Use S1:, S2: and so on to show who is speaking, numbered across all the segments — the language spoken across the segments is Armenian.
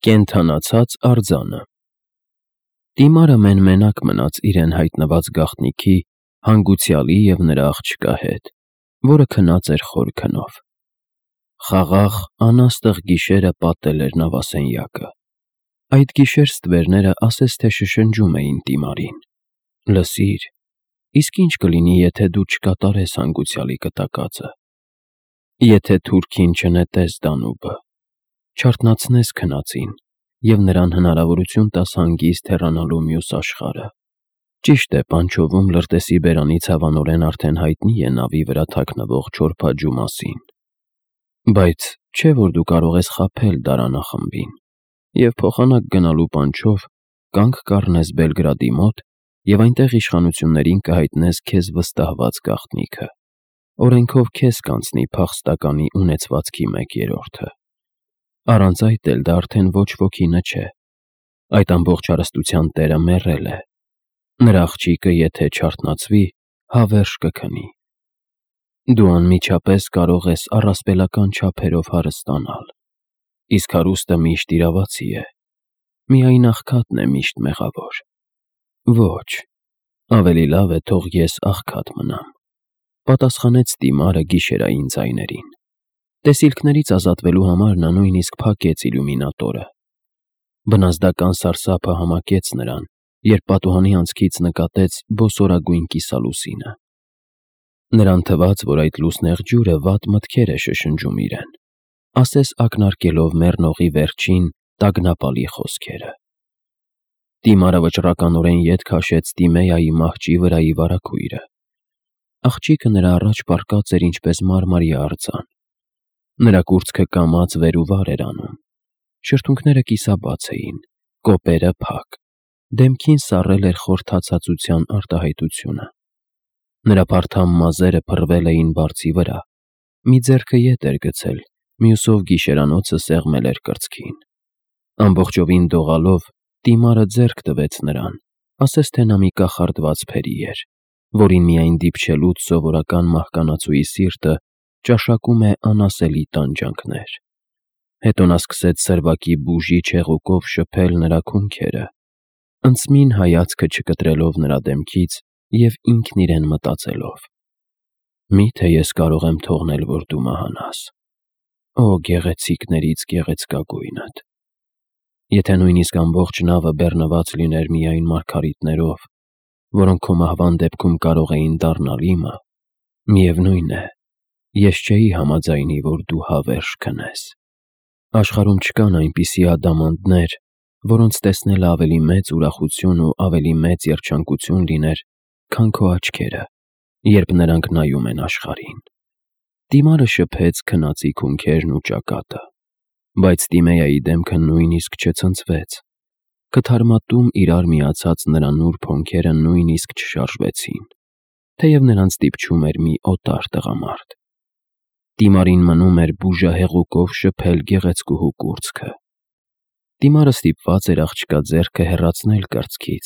S1: Կենդանացած արձանը։ Դիմարը մենմենակ մնաց իրեն հայտնված գաղտնիքի, հանգուցյալի և նրա աղջկա հետ, որը քնած էր խոր քնով։ Խաղաղ, անաստղ գիշերը պատել էր նավասենյակը։ Այդ գիշեր ստվերները ասես թե շշնջում էին Դիմարին. «Լսիր, իսկ ինչ կլինի, եթե դու չկատարես հանգուցյալի կտակածը, եթե թուրքին չնետես Դանուբը, չարթնացնես քնածին և նրան հնարավորություն տաս հանգիստ հեռանալու մյուս աշխարհը։ Ճիշտ է, Պանչովում լրտեսի բերանից հավանորեն արդեն հայտնի է նավի վրա թաքնվող չորփաջու մասին, բայց չէ՞ որ դու կարող ես խաբել դարանախմբին և փոխանակ գնալու պանչով կանգ կառնես Բելգրադի մոտ և այնտեղ իշխանություններին կհայտնես քեզ վստահված գաղտնիքը։ Օրենքով քեզ կանցնի փախստականի ունեցվածքի 1/3-ը։ Առանց այդ էլ դա արդեն ոչ ոքինը չէ։ Այդ ամբողջ հարստության տերը մեռել է։ Նրա աղջիկը, եթե չարթնացվի, հավերժ կքնի։ Դու անմիջապես կարող ես առասպելական չափերով հարստանալ, իսկ հարուստը միշտ իրավացի է։ Միայն աղքատն է միշտ մեղավոր։ Ոչ, ավելի լավ է թող ես աղքատ մնամ», պատասխանեց Դիմարը գիշերային ձայներին։ Տեսիլքներից ազատվելու համար նա նույնիսկ փակեց իլյումինատորը։ Բնազդական սարսափը համակեց նրան, երբ պատուհանի անցքից նկատեց բոսորագույն կիսալուսինը։ Նրան թվաց, որ այդ լուսնեղ ջուրը վատ մտքեր է շշնջում իրեն, ասես ակնարկելով մեռնողի վերջին, տագնապալի խոսքերը։ Դիմարը վճռականորեն ետ քաշեց Տիմեայի մահճի վրայի վարագույրը։ Աղջիկը նրա առաջ պառկած էր ինչպես մարմարյա արձան։ Նրա կուրծքը կամաց վեր ու վար էր անում։ Շրթունքները կիսաբաց էին, կոպերը փակ, դեմքին սառել էր խորթացածության արտահայտությունը։ Նրա փարթամ մազերը փռվել էին բարձի վրա, մի ձեռքը ետ էր գցել, մյուսով գիշերանոցը սեղմել էր կրծքին։ Ամբողջովին դողալով Դիմարը ձեռք տվեց նրան, ասես թե նա մի կախարդված փերի էր, որին միայն դիպչելուց սովորական մահկանացուի սիրտը ճաշակում է անասելի տանջանքներ։ Հետո նա սկսեց սրվակի բուժիչ հեղուկով շփել նրա քունքերը, ընծմին հայացքը չկտրելով նրա դեմքից և ինքն իրեն մտածելով. «Մի՞թե ես կարող եմ թողնել, որ դու մահանաս, Օ գեղեցիկներից գեղեցկագույնդ։ Եթե նույնիսկ ամբողջ նավը բեռնված լիներ միայն մարգարիտներով, որոնք քո մահվան դեպքում կարող էին դառնալ իմը, միևնույն է, ես չէի համաձայնի, որ դու հավերժ քնես։ Աշխարհում չկան այնպիսի ադամանդներ, որոնց տեսնելը ավելի մեծ ուրախություն ու ավելի մեծ երջանկություն լիներ, քան քո աչքերը, երբ նրանք նայում են աշխարհին»։ Դիմարը շփեց քնածի քունքերն ու ճակատը, բայց Տիմեայի դեմքը նույնիսկ չցնցվեց։ Կթարմատում իրար միացած նրա նուրբ հոնքերը նույնիսկ չշարժվեցին, թեև նրանց դիպչում էր մի օտար տղամարդ։ Դիմարին մնում էր բուժահեղուկով շփել գեղեցկուհու կուրծքը։ Դիմարը ստիպված էր աղջկա ձեռքը հեռացնել կրծքից։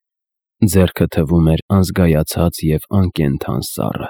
S1: Ձեռքը թվում էր անզգայացած և անկենդան սառը։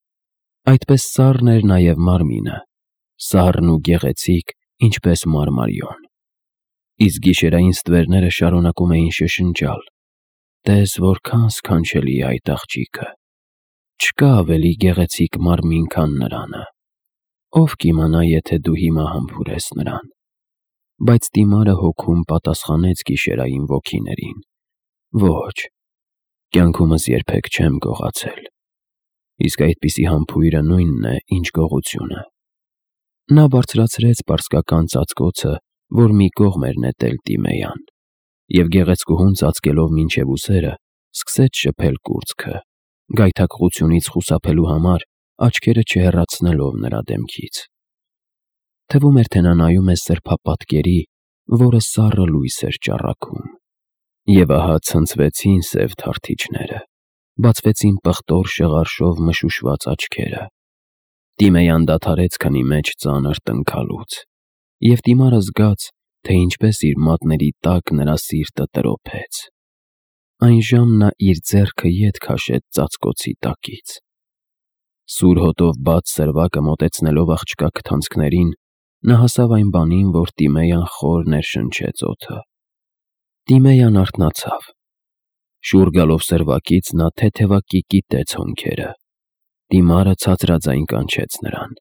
S1: Այդպես սառն էր նաև մարմինը, սառն ու գեղեցիկ, ինչպես մարմարիոն։ Իսկ գիշերային ստվերները շարունակում էին շշնջալ. «Տես որքան սքանչելի է այդ աղջիկը։ Չկա ավելի գեղեցիկ մարմին, քան նրանը։ Ով կիմանա, եթե դու հիմա համբուրես նրան»։ Բայց Դիմարը հոգում պատասխանեց գիշերային ոգիներին. «Ոչ, կյանքումս երբեք չեմ գողացել, իսկ այդպիսի համբույրը նույնն է, ինչ գողությունը»։ Նա բարձրացրեց պարսկական ծածկոցը, որ մի կողմ էր նետել Տիմեյան, և գեղեցկուհուն ծածկելով մինչև ուսերը, սկսեց շփել կուրծքը, գայթակղությունից խուսափելու համար աչքերը չհեռացնելով նրա դեմքից։ Թվում էր, թե նա նայում է սրբապատկերի, որը սառը լույս էր ճառագում։ Եվ ահա ցնցվեցին սև թարթիչները, բացվեցին պղտոր շղարշով մշուշված աչքերը։ Տիմեյան դադարեց քնի մեջ ծանր տնքալուց, և Դիմարը զգաց, թե ինչպես իր մատների տակ նրա սիրտը տրոփեց։ Այն ժամ նա իր ձեռքը ետ քաշեց ծածկոցի տակից։ Սուր հոտով բաց սրվակը մոտեցնելով աղջկա քթանցքներին, նա հասավ այն բանին, որ Տիմեյան խոր ներշնչեց օդը։ Տիմեյան արթնացավ։ Շուռ գալով սրվակից նա թեթևակի կիտեց հոնքերը։ Տիմարը ցածրաձայն կանչեց նրան։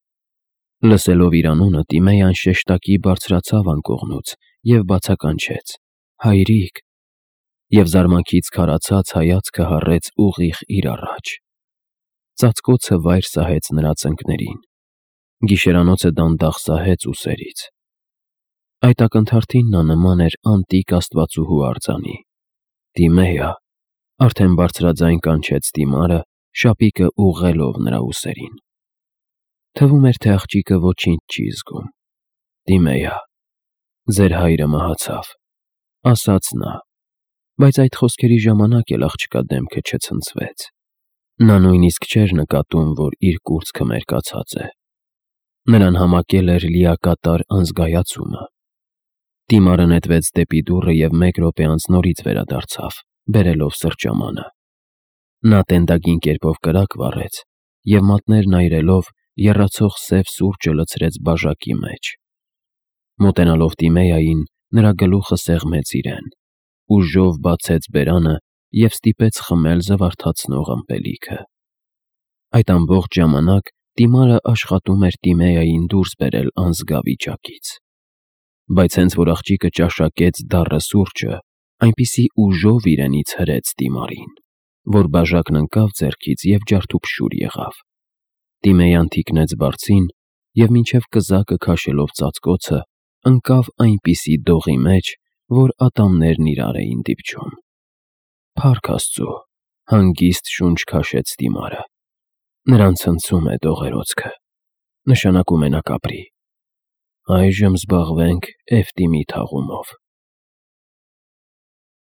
S1: Լսելով իր անունը, Տիմեյան շեշտակի բարձրացավ անկողնուց և բացականչեց. «Հայրիկ», և զարմանքից քարացած հայացքը հառեց ուղիղ իր առաջ։ Ծածկոցը վայր սահեց նրա ծնկներին։ Գիշերանոցը դանդաղ սահեց ուսերից։ Այդ ակնթարթին նա նման էր անտիկ աստվածուհու արձանի։ «Տիմեյա», արդեն բարձրաձայն կանչեց Տիմարը, շապիկը ուղղելով նրա ուսերին։ Թվում էր, թե աղջիկը ոչինչ չի զգում։ «Տիմեյա, ձեր հայրը մահացավ», ասաց նա, բայց այդ խոսքերի ժամանակ էլ աղջկա դեմքը չցնցվեց։ Նա նույնիսկ չէր նկատում, որ իր կուրծքը մերկացած է։ Նրան համակել էր լիակատար անզգայացումը։ Տիմարը նետվեց դեպի դուռը և մեկ րոպե անց նորից վերադարձավ, բերելով սրճամանը։ Նա տենդագին կերպով կրակ վառեց և մատներն այրելով եռացող սև սուրճը լցրեց բաժակի մեջ։ Մոտենալով Տիմեյային, նրա գլուխը սեղմեց իրեն, ուժով բացեց բերանը և ստիպեց խմել զվարթացնող ըմպելիքը։ Այդ ամբողջ ժամանակ Տիմարը աշխատում էր Տիմեյային դուրս բերել անզգա վիճակից։ Բայց հենց որ աղջիկը ճաշակեց դառը սուրճը, այնպիսի ուժով իրենից հրեց Տիմարին, որ բաժակն ընկավ ձեռքից և ջարդուփշուր եղավ։ Տիմեյան թիկնեց բարձին և մինչև կզակը քաշելով ծածկոցը, ընկավ այնպիսի դողի մեջ, որ ատամներն իրար էին դիպչում։ «Փառք Աստծո», հանգիստ շունչ քաշեց Տիմարը։ «Նրան ցնցում է դողերոցքը, նշանակում է նա կապրի։ Այժմ զբաղվենք Էֆտիմի թաղումով»։